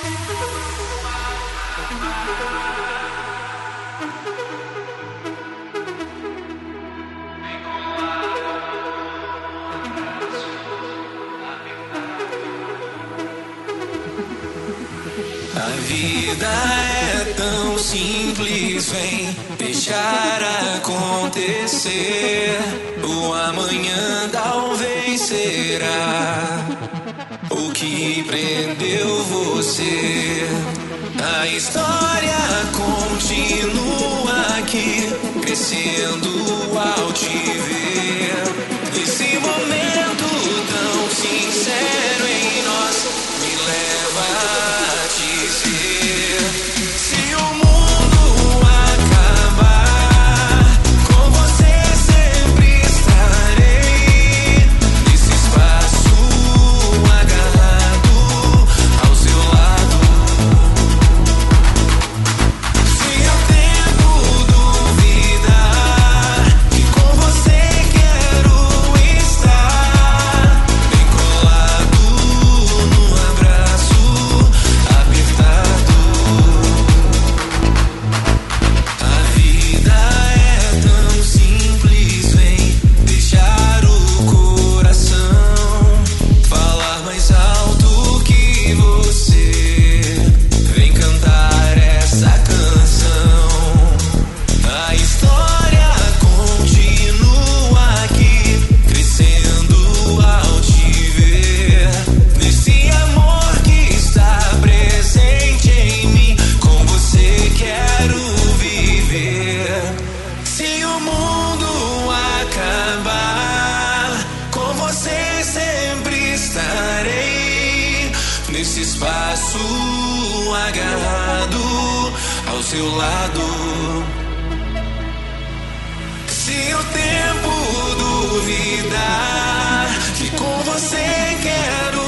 A vida é tão simples, vem deixar acontecer. O amanhã talvez será o que prendeu você. A história continua aqui, crescendo ao te ver. Esse momento tão sincero em nós me leva a dizer: se o mundo acabar, com você sempre estarei. Nesse espaço agarrado ao seu lado. Se eu tento duvidar que com você quero estar, bem colado num abraço apertado. A vida é tão simples, vem deixar o coração falar mais alto que você. Vem cantar essa canção. A história continua aqui, crescendo ao te ver. Nesse amor que está presente em mim, com você quero viver. Se o mundo acabar, com você sempre estarei. Nesse espaço agarrado ao seu lado. Se o tempo duvidar que com você quero